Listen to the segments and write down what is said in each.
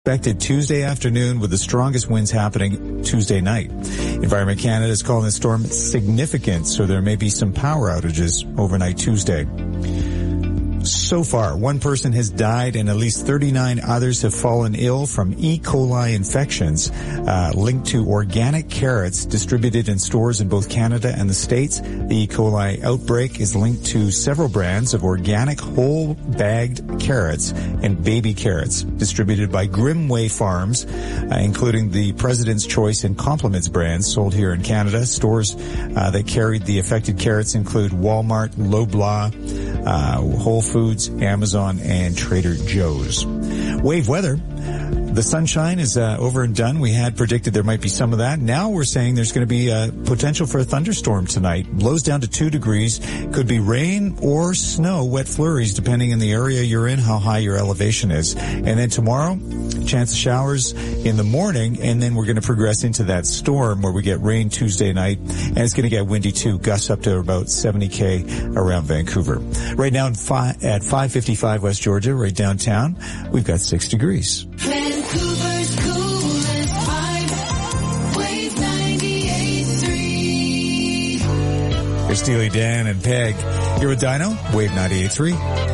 Expected Tuesday afternoon with the strongest winds happening Tuesday night. Environment Canada is calling the storm significant, so there may be some power outages overnight Tuesday. So far, one person has died and at least 39 others have fallen ill from E. coli infections linked to organic carrots distributed in stores in both Canada and the States. The E. coli outbreak is linked to several brands of organic whole bagged carrots and baby carrots distributed by Grimway Farms, including the President's Choice and Compliments brands sold here in Canada. Stores that carried the affected carrots include Walmart, Loblaw, Whole Foods, Amazon, and Trader Joe's. Wave weather. The sunshine is over and done. We had predicted there might be some of that. Now we're saying there's going to be potential for a thunderstorm tonight. Lows down to 2 degrees. Could be rain or snow, wet flurries, depending on the area you're in, how high your elevation is. And then tomorrow, chance of showers in the morning, and then we're going to progress into that storm where we get rain Tuesday night, and it's going to get windy too, gusts up to about 70 around Vancouver. Right now at 555 West Georgia, right downtown, we've got 6 degrees. Vancouver's coolest vibe, Wave 98.3. There's Steely Dan and Peg. Here with Dino, Wave 98.3.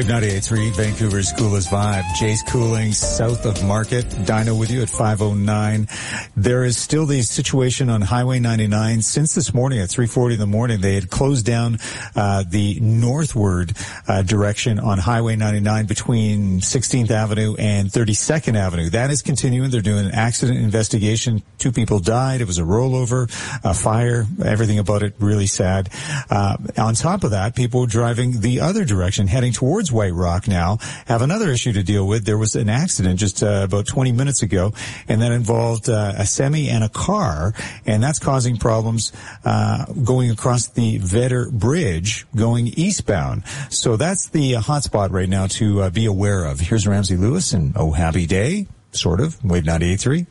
Wave 98.3, Vancouver's coolest vibe. Jay's Cooling, south of Market. Dino with you at 5:09. There is still the situation on Highway 99. Since this morning at 3:40 in the morning, they had closed down the northward direction on Highway 99 between 16th Avenue and 32nd Avenue. That is continuing. They're doing an accident investigation. 2 people died. It was a rollover, a fire, everything about it really sad. On top of that, people driving the other direction, heading towards White Rock now, have another issue to deal with. There was an accident just about 20 minutes ago, and that involved a semi and a car, and that's causing problems going across the Vedder Bridge going eastbound. So that's the hot spot right now to be aware of. Here's Ramsey Lewis and Oh Happy Day, sort of, Wave 98.3.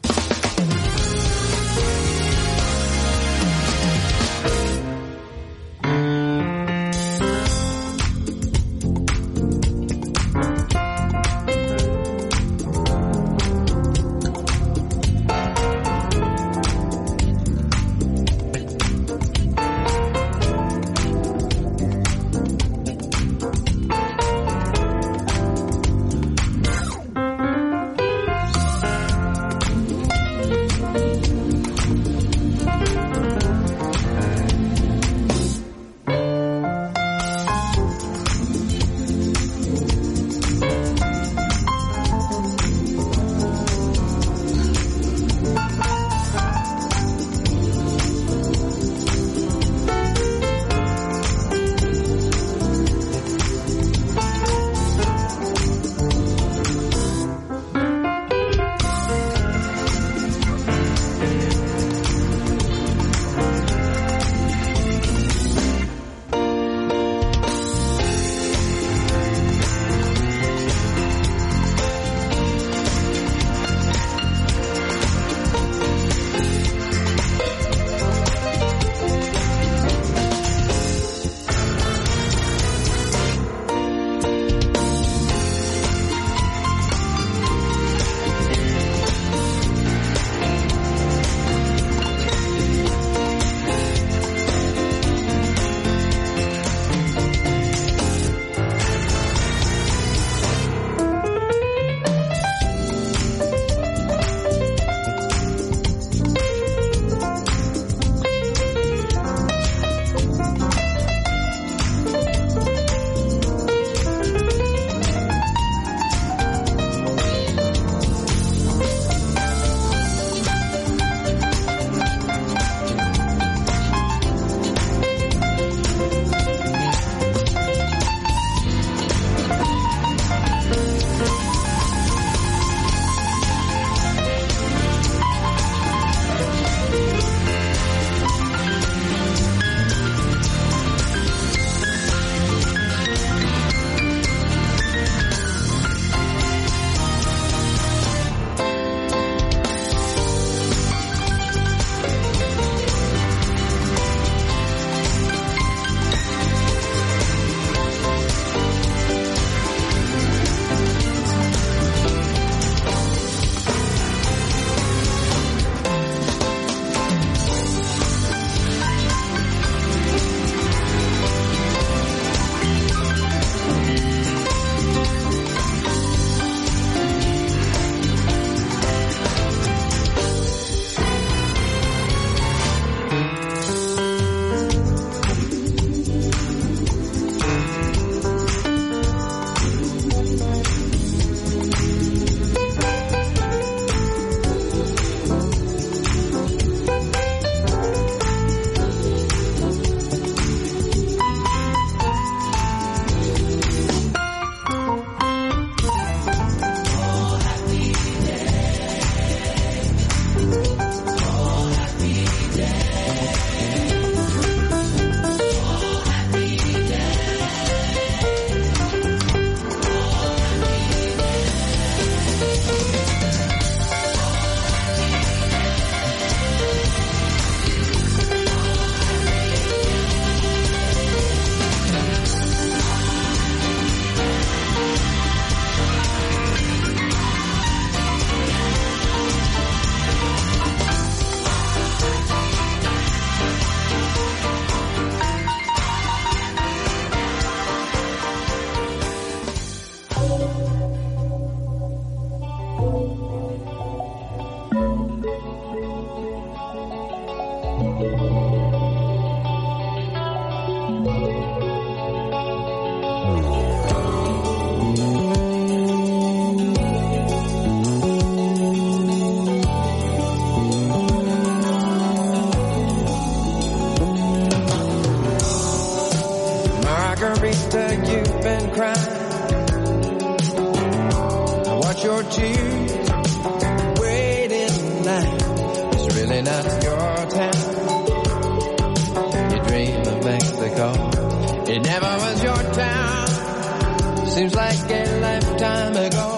wash your tears. Wait in line. It's really not your town. You dream of Mexico. It never was your town. Seems like a lifetime ago.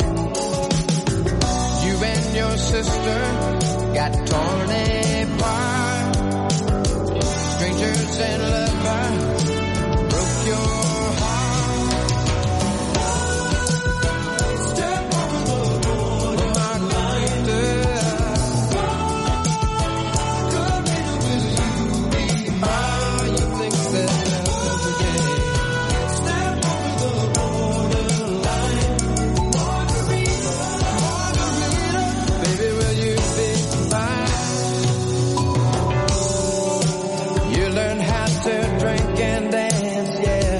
You and your sister got torn apart. Strangers and lovers broke your heart. Step over the border, Margarita. Oh, you think that love's a game? Step over the borderline, Margarita, Margarita. Baby, will you be mine? You learn how to drink and dance, yeah.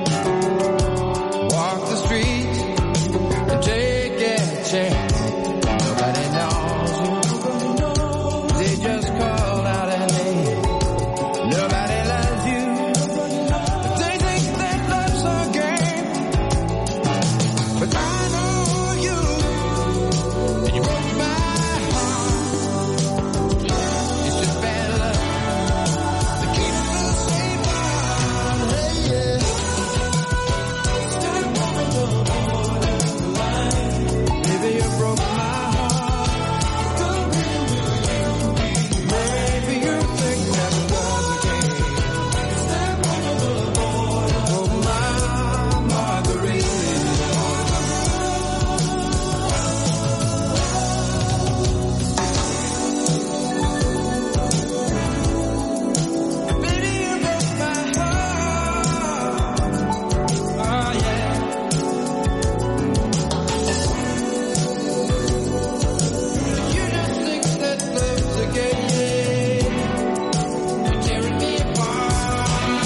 Walk the streets and take a chance. Nobody knows you. They just call out a name. Nobody loves you. They think that love's a game. But I know you. And you broke my heart. It's just bad luck that keeps us apart. Hey, yeah. Step over the borderline. Maybe you broke my heart. Maybe you think that love's a game. Step over the border. Oh, my Margarita. Maybe you broke my heart. Oh, yeah. You just think that love's a game. You're tearing me apart.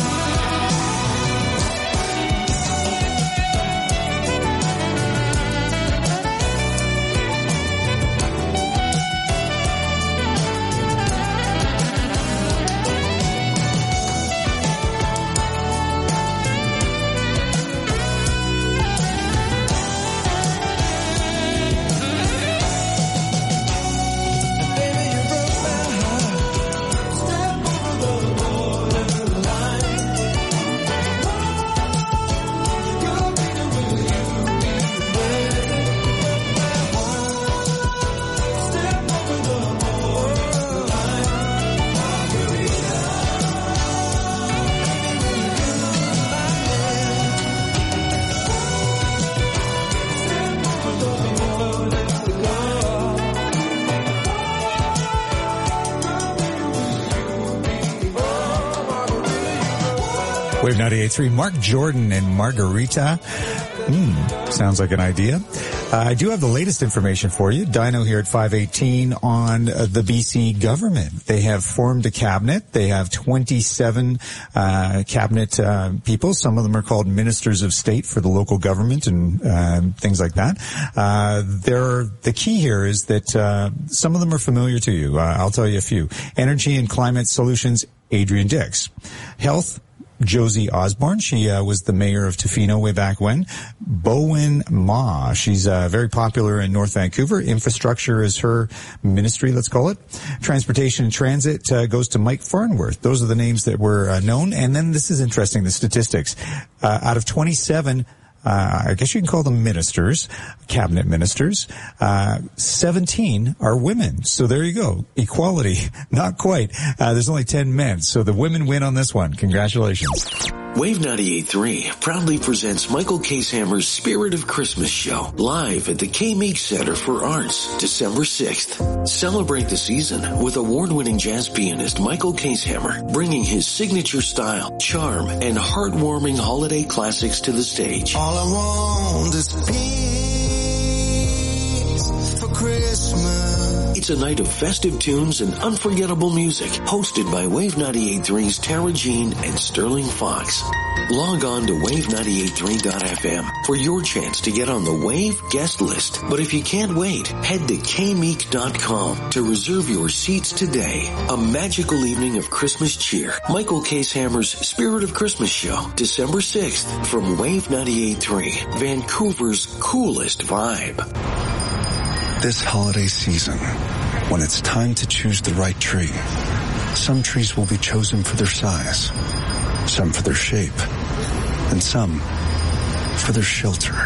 Baby, you broke my heart. Step over the borderline. Margarita, will you be mine? Step over the borderline. Margarita. Wave 98.3, Mark Jordan and Margarita. Sounds like an idea. I do have the latest information for you. Dino here at 518 on the BC government. They have formed a cabinet. They have 27 cabinet people. Some of them are called ministers of state for the local government and things like that. The key here is that some of them are familiar to you. I'll tell you a few. Energy and Climate Solutions, Adrian Dix. Health, Josie Osborne. She was the mayor of Tofino way back when. Bowen Ma. She's very popular in North Vancouver. Infrastructure is her ministry, let's call it. Transportation and Transit goes to Mike Farnworth. Those are the names that were known. And then this is interesting, the statistics. Out of 27 I guess you can call them ministers, cabinet ministers. 17 are women. So there you go. Equality. Not quite. There's only 10 men. So the women win on this one. Congratulations. Wave 98.3 proudly presents Michael Casehammer's Spirit of Christmas show live at the K-Meek Center for Arts, December 6th. Celebrate the season with award-winning jazz pianist Michael Casehammer, bringing his signature style, charm, and heartwarming holiday classics to the stage. All I want is peace for Christmas. It's a night of festive tunes and unforgettable music, hosted by Wave 98.3's Tara Jean and Sterling Fox. Log on to wave983.fm for your chance to get on the Wave guest list. But if you can't wait, head to kmeek.com to reserve your seats today. A magical evening of Christmas cheer. Michael Casehammer's Spirit of Christmas Show, December 6th from Wave 98.3, Vancouver's coolest vibe. This holiday season, when it's time to choose the right tree, some trees will be chosen for their size, some for their shape, and some for their shelter.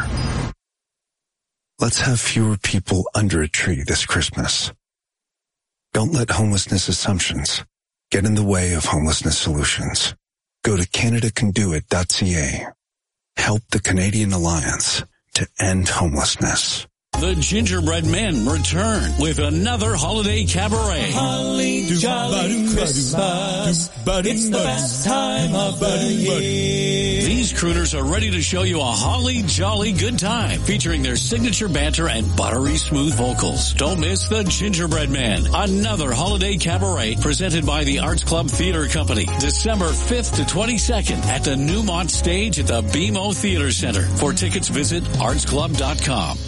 Let's have fewer people under a tree this Christmas. Don't let homelessness assumptions get in the way of homelessness solutions. Go to CanadaCanDoIt.ca. Help the Canadian Alliance to end homelessness. The Gingerbread Men return with another holiday cabaret. Holly jolly Christmas, it's the best time of the year. These crooners are ready to show you a holly jolly good time, featuring their signature banter and buttery smooth vocals. Don't miss the Gingerbread Man, another holiday cabaret presented by the Arts Club Theatre Company, December 5th to 22nd at the Newmont Stage at the BMO Theatre Center. For tickets, visit artsclub.com.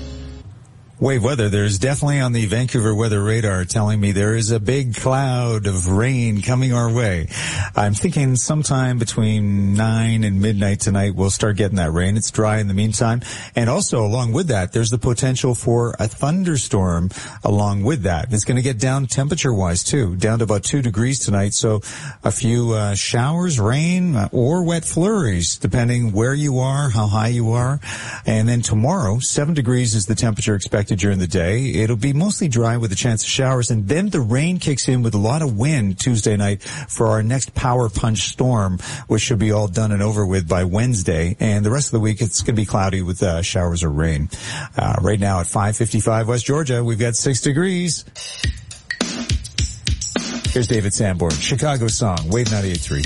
Wave weather, there's definitely on the Vancouver weather radar telling me there is a big cloud of rain coming our way. I'm thinking sometime between 9 and midnight tonight we'll start getting that rain. It's dry in the meantime. And also along with that, there's the potential for a thunderstorm along with that. It's going to get down temperature-wise too, down to about 2 degrees tonight. So a few showers, rain, or wet flurries, depending where you are, how high you are. And then tomorrow, 7 degrees is the temperature expected during the day. It'll be mostly dry with a chance of showers, and then the rain kicks in with a lot of wind Tuesday night for our next power punch storm, which should be all done and over with by Wednesday. And the rest of the week, it's going to be cloudy with showers or rain. Right now at 5:55 West Georgia, we've got 6 degrees. Here's David Sanborn, Chicago song, Wave 98.3.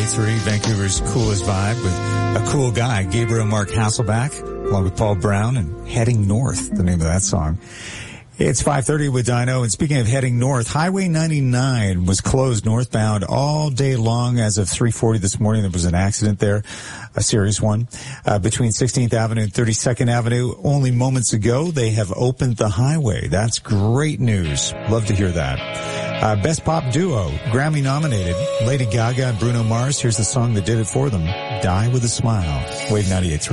98.3, Vancouver's coolest vibe with a cool guy, Gabriel Mark Hasselback, along with Paul Brown, and Heading North, the name of that song. It's 5:30 with Dino, and speaking of heading north, Highway 99 was closed northbound all day long as of 3:40 this morning. There was an accident there, a serious one, between 16th Avenue and 32nd Avenue. Only moments ago, they have opened the highway. That's great news. Love to hear that. Best Pop Duo, Grammy nominated, Lady Gaga and Bruno Mars. Here's the song that did it for them, Die With a Smile. Wave 98.3.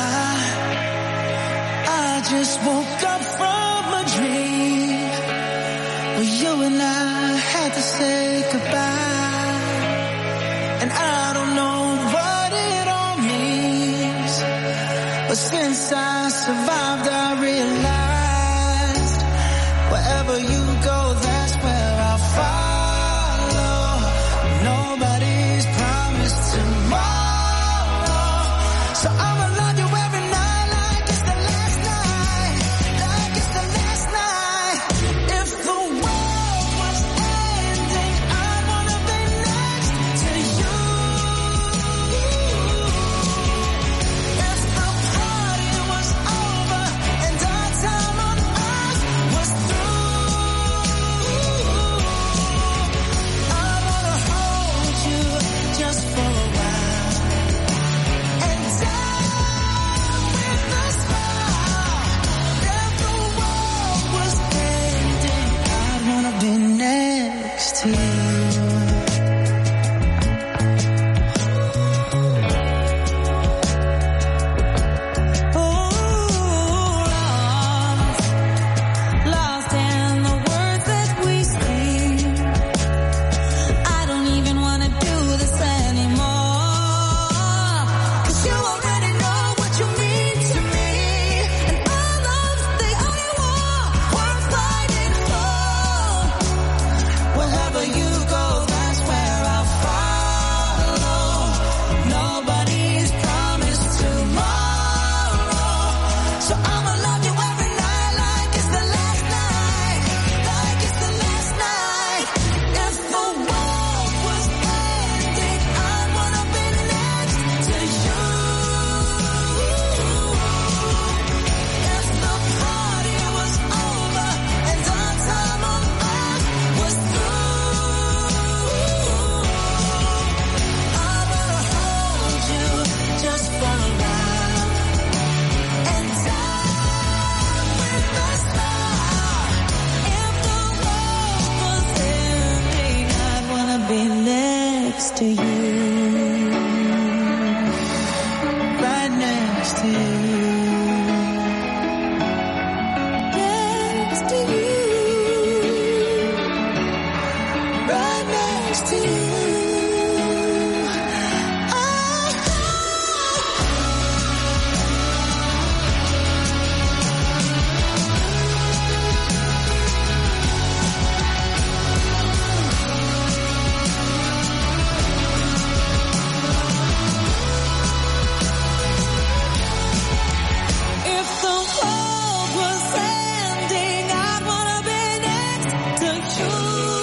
I just woke up from a dream where you and I had to say goodbye, and I don't know what it all means, but since I survived I realized wherever you go, that's where I'll follow. Nobody's promised tomorrow, so I'ma love you every night like it's the last night, like it's the last night. If the world was ending, I wanna be next to you. If the party was over and our time on earth was through, I wanna hold you just for a while and die with a smile. If the world was ending, I wanna be next to you. Lost in the words that we speak. I don't even wanna do this anymore, 'cause you already know what you mean to me, and our love's the only war worth fighting for. Wherever you go, that's where I'll follow. Nobody's promised tomorrow, so I'ma love you every night like it's the last night, like it's the last night. If the world was ending, I wanna be next to you. If the party was over and our time on earth was through, I wanna hold you just for a while and die with a smile. If the world was ending, I'd wanna be next to you, right next to you, next to you, right next to you. If the world was ending, I'd wanna be next to you.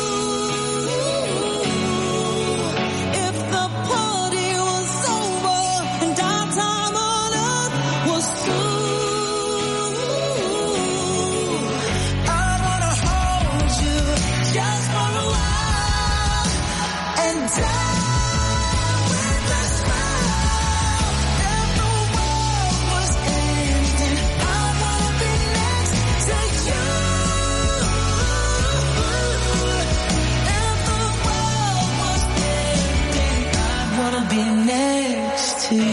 If the party was over and our time on earth was through, I'd wanna hold you just for a while and die with a smile. If the world was ending, I wanna be next to you. If the world was ending, I wanna be next to you.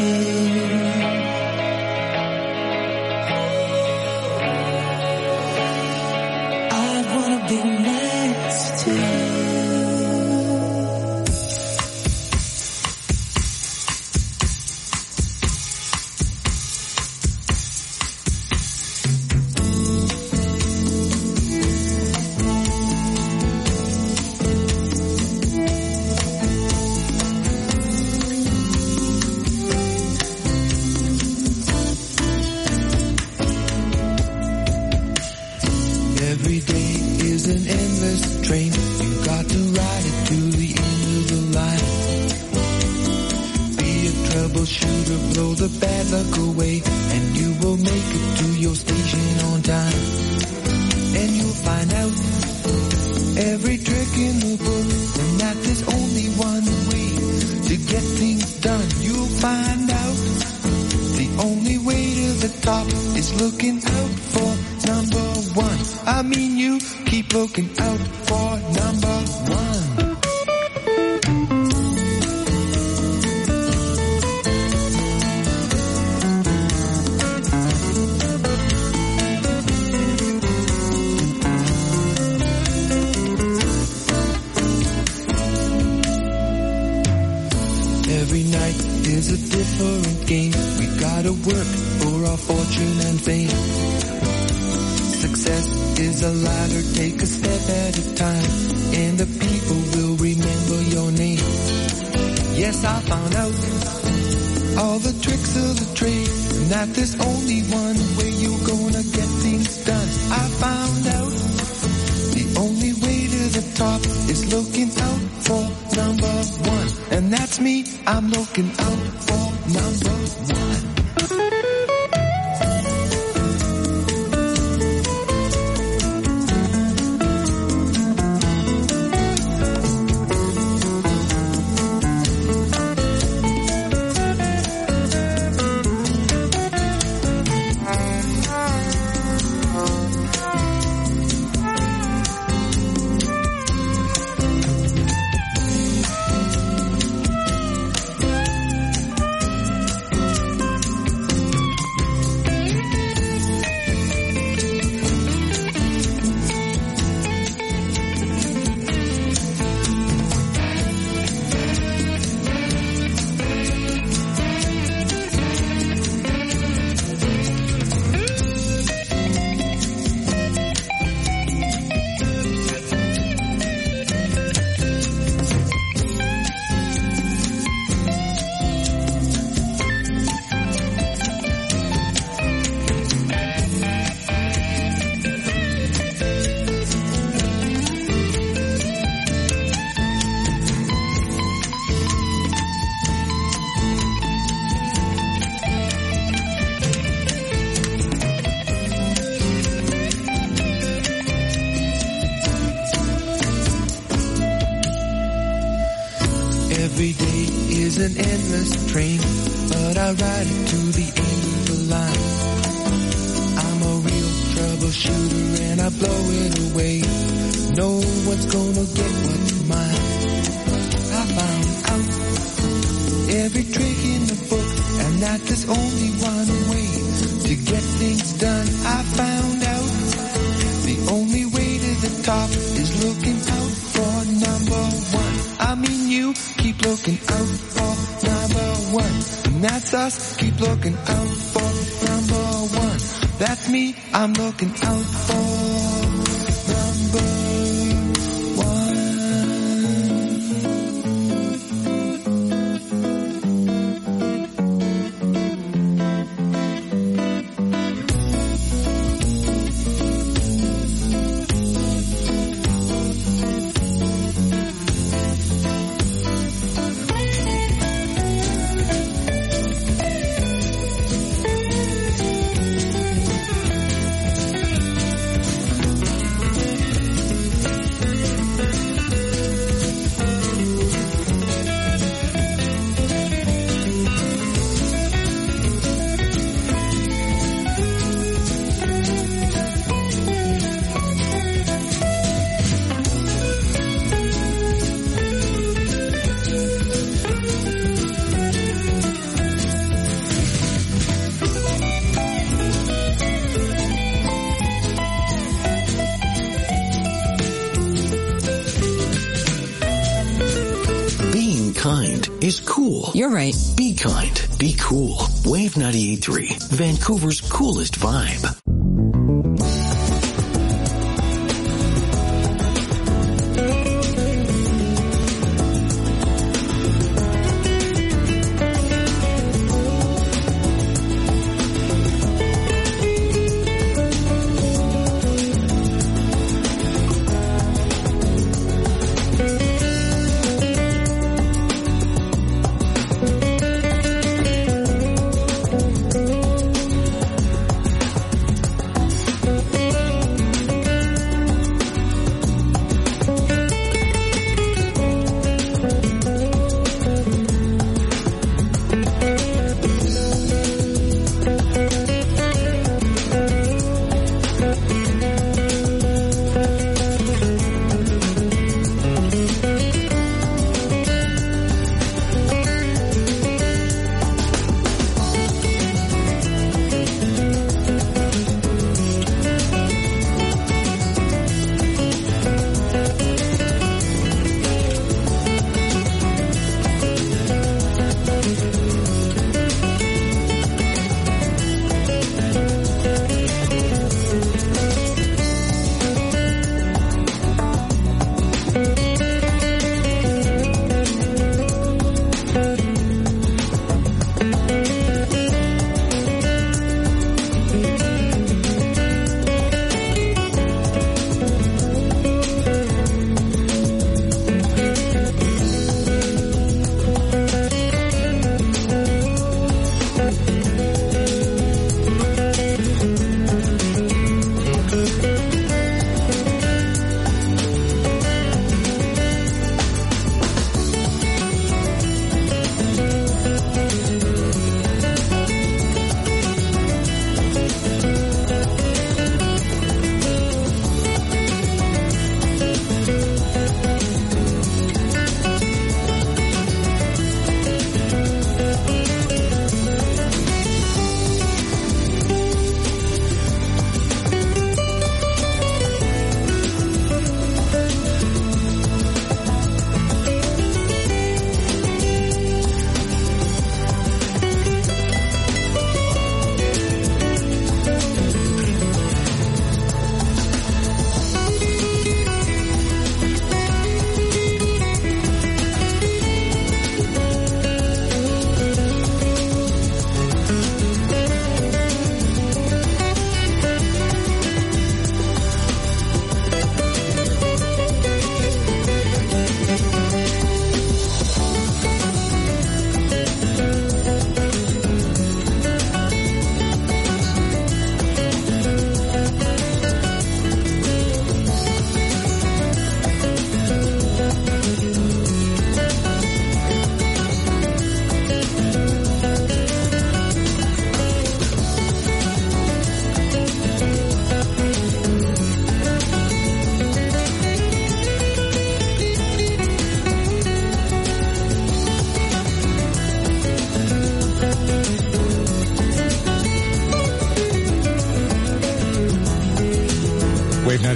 I wanna be next to you. troubleshooter, blow the bad luck away, and you will make it to your station on time. And you'll find out every trick in the book, and that there's only one way to get things done. You'll find out the only way to the top is looking out for number one. I mean, you keep looking out for number one. Every night is a different game. We gotta work for our fortune and fame. Success is a ladder, take a step at a time, and the people will remember your name. Yes, I found out all the tricks of the trade, and that there's only one way you're gonna get things done. I found out the only way to the top is looking out for number one. And that's me, I'm looking out for number one. Every day is an endless train, but I ride it to the end of the line. I'm a real troubleshooter and I blow it away. No one's gonna get what's mine. I found out every trick in the book, and that there's only one way to get things done. I found out the only way to the top is looking out for number one. I mean, you keep looking out for number one. And that's us, keep looking out for number one. That's me, I'm looking out for number one. Is cool. You're right. Be kind. Be cool. Wave 98.3, Vancouver's coolest vibe.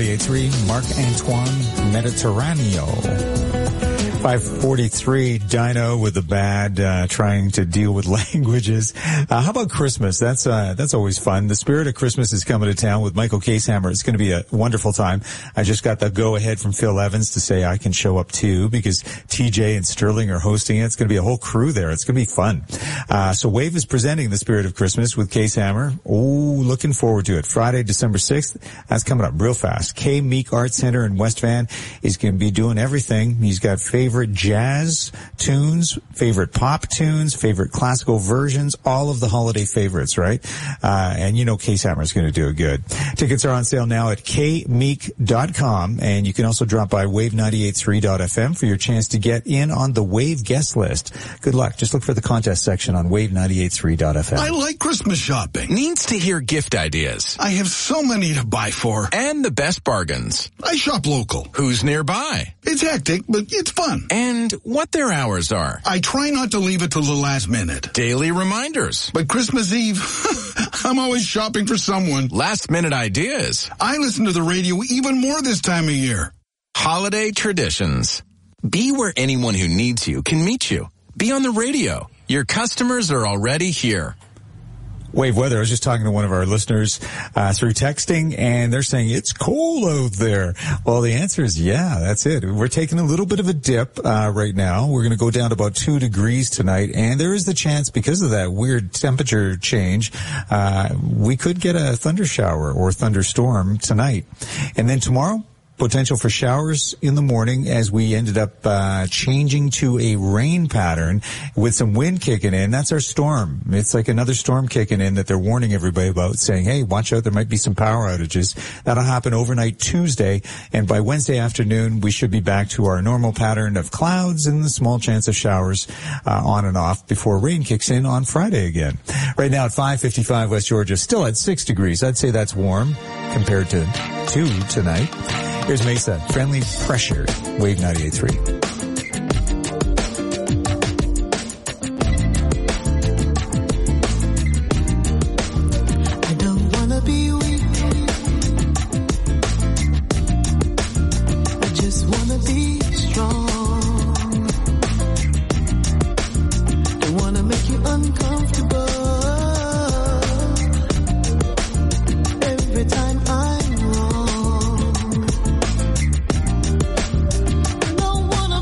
98.3, Marc-Antoine Mediterraneo. 5:43, Dino with the bad, trying to deal with languages. How about Christmas? That's always fun. The spirit of Christmas is coming to town with Michael Casehammer. It's going to be a wonderful time. I just got the go ahead from Phil Evans to say I can show up too, because TJ and Sterling are hosting it. It's going to be a whole crew there. It's going to be fun. So Wave is presenting the spirit of Christmas with Casehammer. Oh, looking forward to it. Friday, December 6th. That's coming up real fast. K Meek Arts Center in West Van is going to be doing everything. He's got favorite jazz tunes, favorite pop tunes, favorite classical versions, all of the holiday favorites, right? And you know Casehammer is going to do it good. Tickets are on sale now at kmeek.com, and you can also drop by wave983.fm for your chance to get in on the Wave guest list. Good luck. Just look for the contest section on wave983.fm. I like Christmas shopping. Needs to hear gift ideas. I have so many to buy for. And the best bargains. I shop local. Who's nearby? It's hectic, but it's fun. And what their hours are. I try not to leave it till the last minute. Daily reminders. But Christmas Eve, I'm always shopping for someone. Last minute ideas. I listen to the radio even more this time of year. Holiday traditions. Be where anyone who needs you can meet you. Be on the radio. Your customers are already here. Wave weather. I was just talking to one of our listeners through texting, and they're saying it's cold out there. Well, the answer is yeah, that's it. We're taking a little bit of a dip right now. We're going to go down to about 2 degrees tonight, and there is the chance, because of that weird temperature change, we could get a thunder shower or thunderstorm tonight. And then tomorrow, potential for showers in the morning as we ended up changing to a rain pattern with some wind kicking in. That's our storm. It's like another storm kicking in that they're warning everybody about, saying, hey, watch out, there might be some power outages. That'll happen overnight Tuesday, and by Wednesday afternoon we should be back to our normal pattern of clouds and the small chance of showers on and off before rain kicks in on Friday again. Right now at 5:55 West Georgia, still at 6 degrees. I'd say that's warm compared to 2 tonight. Here's Mesa, Friendly Pressure, Wave 98.3. Wanna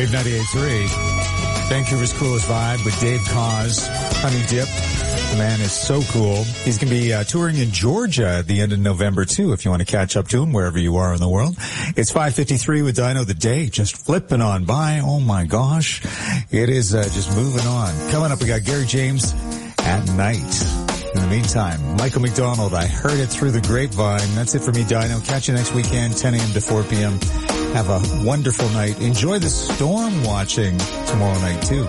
Wave 98.3. Vancouver's coolest vibe with Dave Cause, Honey Dip. The man is so cool. He's going to be touring in Georgia at the end of November, too, if you want to catch up to him wherever you are in the world. It's 5:53 with Dino. The day just flipping on by. Oh, my gosh. It is just moving on. Coming up, we got Gary James at night. In the meantime, Michael McDonald, I heard it through the grapevine. That's it for me, Dino. Catch you next weekend, 10 a.m. to 4 p.m. Have a wonderful night. Enjoy the storm watching tomorrow night, too.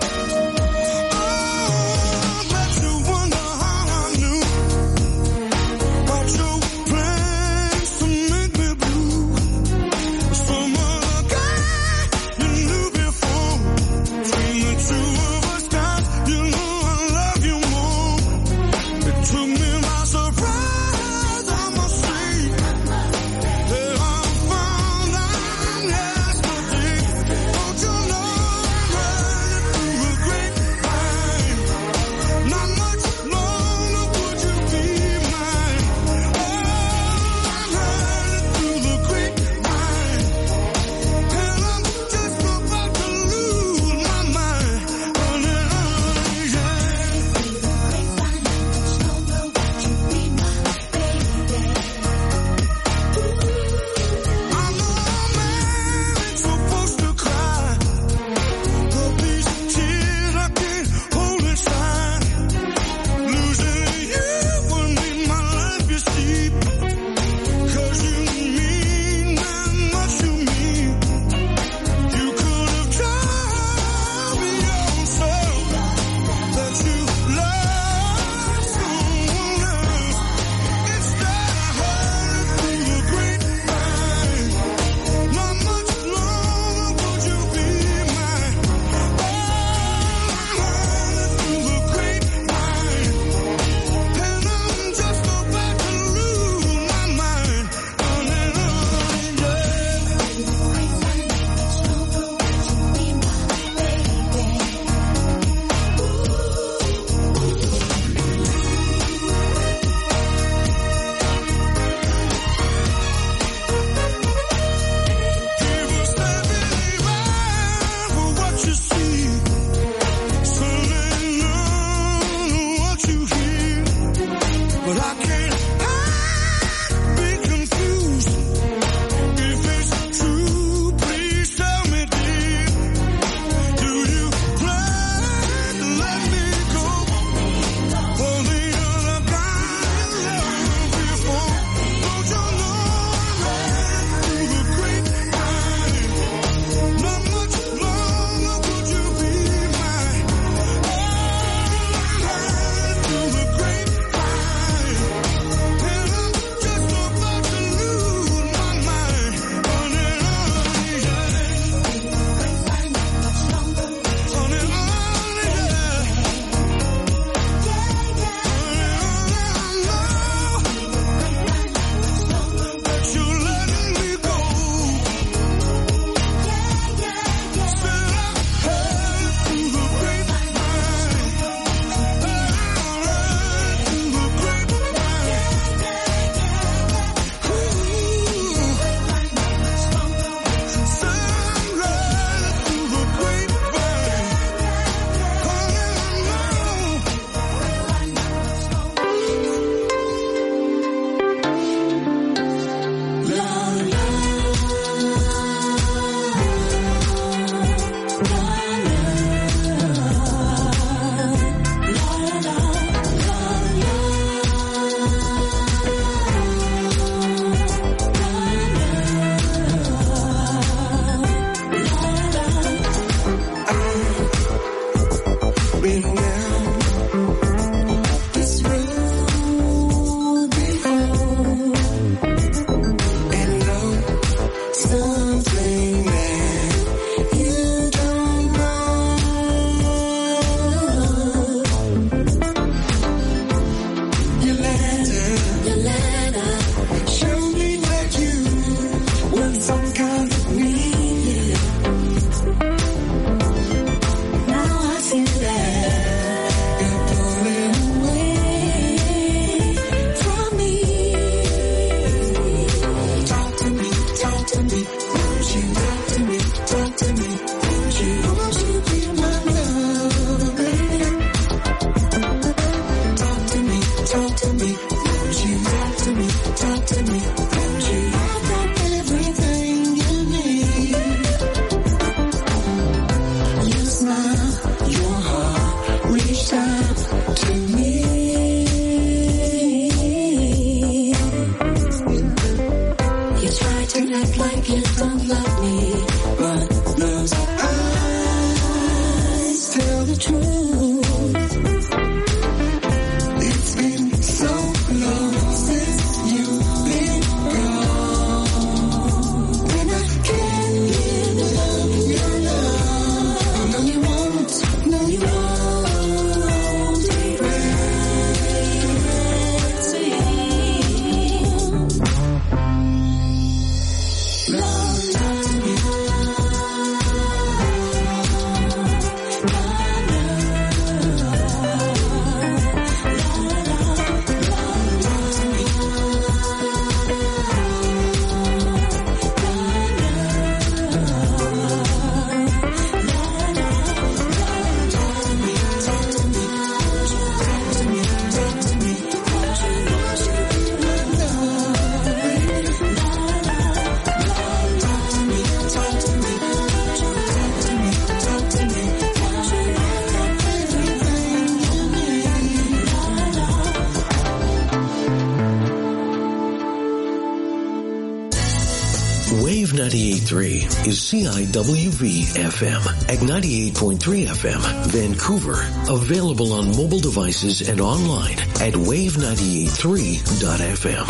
98.3 is CIWV-FM at 98.3 FM, Vancouver. Available on mobile devices and online at wave983.fm.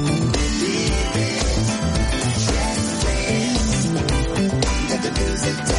Music